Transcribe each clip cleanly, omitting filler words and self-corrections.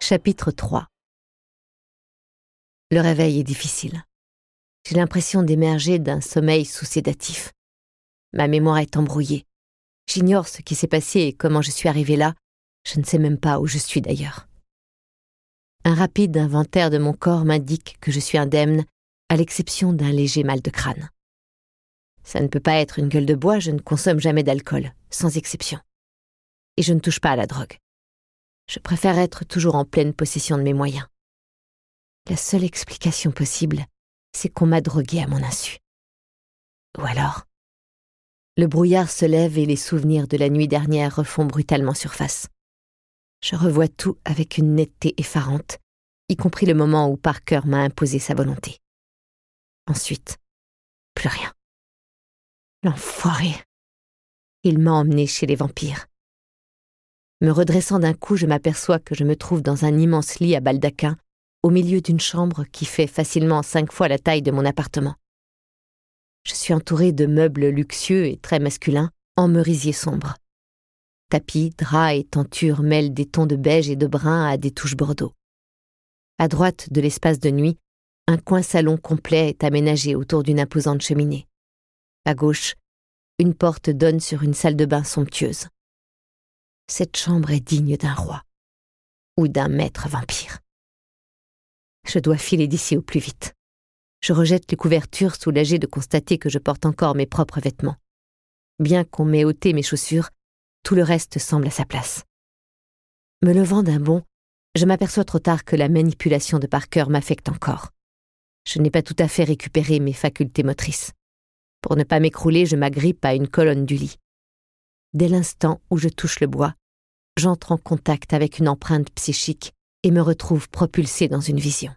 Chapitre 3. Le réveil est difficile. J'ai l'impression d'émerger d'un sommeil sous-sédatif. Ma mémoire est embrouillée. J'ignore ce qui s'est passé et comment je suis arrivée là. Je ne sais même pas où je suis d'ailleurs. Un rapide inventaire de mon corps m'indique que je suis indemne, à l'exception d'un léger mal de crâne. Ça ne peut pas être une gueule de bois, je ne consomme jamais d'alcool, sans exception. Et je ne touche pas à la drogue. Je préfère être toujours en pleine possession de mes moyens. La seule explication possible, c'est qu'on m'a droguée à mon insu. Ou alors, le brouillard se lève et les souvenirs de la nuit dernière refont brutalement surface. Je revois tout avec une netteté effarante, y compris le moment où Parker m'a imposé sa volonté. Ensuite, plus rien. L'enfoiré. Il m'a emmenée chez les vampires. Me redressant d'un coup, je m'aperçois que je me trouve dans un immense lit à baldaquin, au milieu d'une chambre qui fait facilement 5 fois la taille de mon appartement. Je suis entourée de meubles luxueux et très masculins, en merisier sombre. Tapis, draps et tentures mêlent des tons de beige et de brun à des touches bordeaux. À droite de l'espace de nuit, un coin salon complet est aménagé autour d'une imposante cheminée. À gauche, une porte donne sur une salle de bain somptueuse. Cette chambre est digne d'un roi ou d'un maître vampire. Je dois filer d'ici au plus vite. Je rejette les couvertures, soulagée de constater que je porte encore mes propres vêtements. Bien qu'on m'ait ôté mes chaussures, tout le reste semble à sa place. Me levant d'un bond, je m'aperçois trop tard que la manipulation de Parker m'affecte encore. Je n'ai pas tout à fait récupéré mes facultés motrices. Pour ne pas m'écrouler, je m'agrippe à une colonne du lit. Dès l'instant où je touche le bois, j'entre en contact avec une empreinte psychique et me retrouve propulsée dans une vision.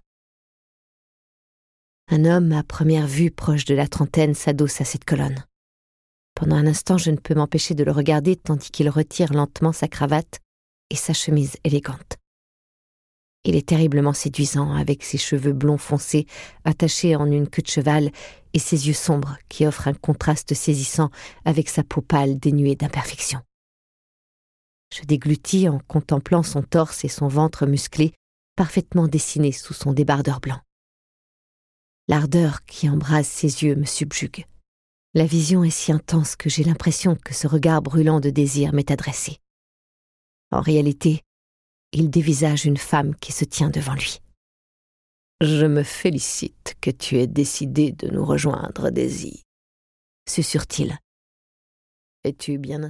Un homme à première vue proche de la trentaine s'adosse à cette colonne. Pendant un instant, je ne peux m'empêcher de le regarder tandis qu'il retire lentement sa cravate et sa chemise élégante. Il est terriblement séduisant avec ses cheveux blonds foncés attachés en une queue de cheval et ses yeux sombres qui offrent un contraste saisissant avec sa peau pâle dénuée d'imperfection. Je déglutis en contemplant son torse et son ventre musclé parfaitement dessinés sous son débardeur blanc. L'ardeur qui embrase ses yeux me subjugue. La vision est si intense que j'ai l'impression que ce regard brûlant de désir m'est adressé. En réalité, il dévisage une femme qui se tient devant lui. « Je me félicite que tu aies décidé de nous rejoindre, Daisy, » susurre-t-il. « Es-tu bien installée ?